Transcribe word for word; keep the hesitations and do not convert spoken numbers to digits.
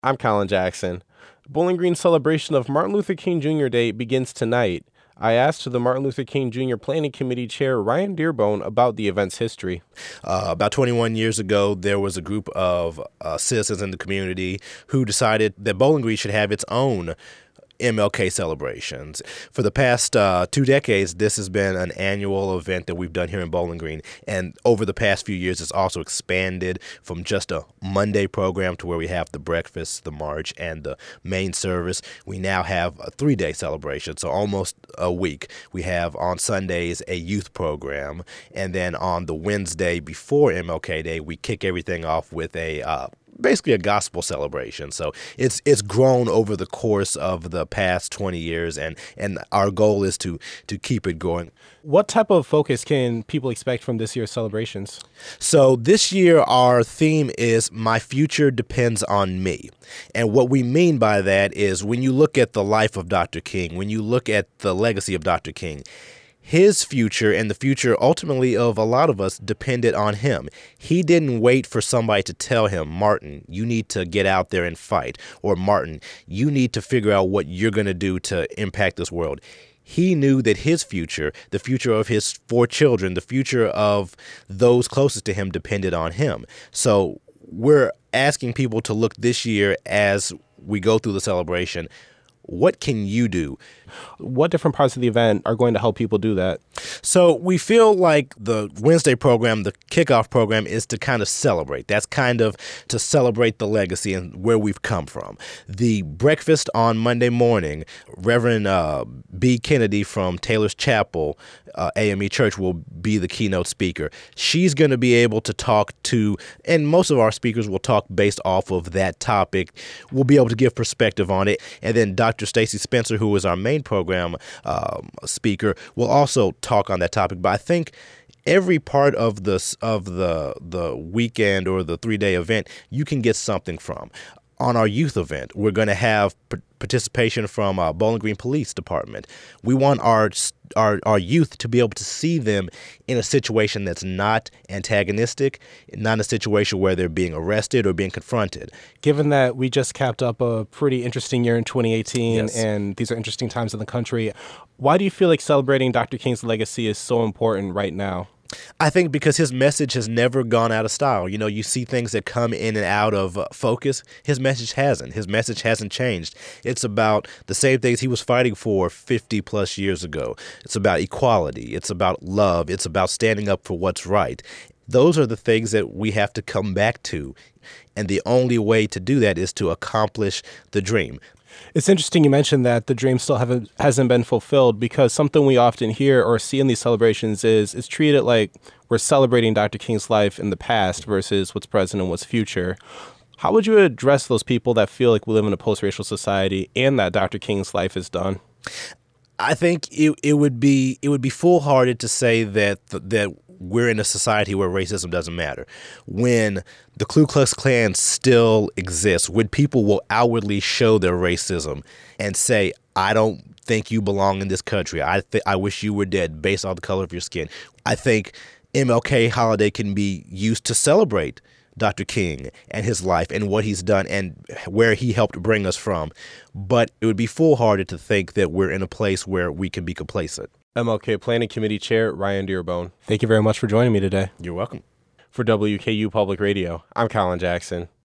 I'm Colin Jackson. Bowling Green's celebration of Martin Luther King Junior Day begins tonight. I asked the Martin Luther King Junior Planning Committee Chair Ryan Dearbone about the event's history. Uh, about twenty-one years ago, there was a group of uh, citizens in the community who decided that Bowling Green should have its own M L K celebrations. For the past uh, two decades, this has been an annual event that we've done here in Bowling Green. And over the past few years, it's also expanded from just a Monday program to where we have the breakfast, the march, and the main service. We now have a three-day celebration, so almost a week. We have on Sundays a youth program, and then on the Wednesday before M L K Day, we kick everything off with a uh, basically a gospel celebration. So it's it's grown over the course of the past twenty years, and and our goal is to to keep it going. What type of focus can people expect from this year's celebrations? So this year our theme is My Future Depends on Me. And what we mean by that is when you look at the life of Doctor King, when you look at the legacy of Doctor King, his future and the future ultimately of a lot of us depended on him. He didn't wait for somebody to tell him, Martin, you need to get out there and fight, or Martin, you need to figure out what you're going to do to impact this world. He knew that his future, the future of his four children, the future of those closest to him depended on him. So we're asking people to look this year as we go through the celebration. What can you do? What different parts of the event are going to help people do that? So we feel like the Wednesday program, the kickoff program, is to kind of celebrate. That's kind of to celebrate the legacy and where we've come from. The breakfast on Monday morning, Reverend uh, B. Kennedy from Taylor's Chapel, uh, A M E Church, will be the keynote speaker. She's going to be able to talk to, and most of our speakers will talk based off of that topic. We'll be able to give perspective on it. And then Doctor Stacy Spencer, who is our main program um, speaker, will also talk on that topic. But I think every part of the of the the weekend or the three day event, you can get something from. On our youth event, we're going to have participation from uh, Bowling Green Police Department. We want our our our youth to be able to see them in a situation that's not antagonistic, not a situation where they're being arrested or being confronted. Given that we just capped up a pretty interesting year in twenty eighteen, Yes. and these are interesting times in the country, why do you feel like celebrating Doctor King's legacy is so important right now? I think because his message has never gone out of style. You know, you see things that come in and out of uh, focus. His message hasn't. His message hasn't changed. It's about the same things he was fighting for fifty plus years ago. It's about equality. It's about love. It's about standing up for what's right. Those are the things that we have to come back to. And the only way to do that is to accomplish the dream. It's interesting you mentioned that the dream still haven't hasn't been fulfilled, because something we often hear or see in these celebrations is is treated like we're celebrating Doctor King's life in the past versus what's present and what's future. How would you address those people that feel like we live in a post-racial society and that Doctor King's life is done? I think it it would be it would be foolhardy to say that that we're in a society where racism doesn't matter. When the Ku Klux Klan still exists, when people will outwardly show their racism and say, I don't think you belong in this country. I th- I wish you were dead based on the color of your skin. I think M L K holiday can be used to celebrate Doctor King and his life and what he's done and where he helped bring us from. But it would be foolhardy to think that we're in a place where we can be complacent. M L K Planning Committee Chair Ryan Dearbone, thank you very much for joining me today. You're welcome. For W K U Public Radio, I'm Colin Jackson.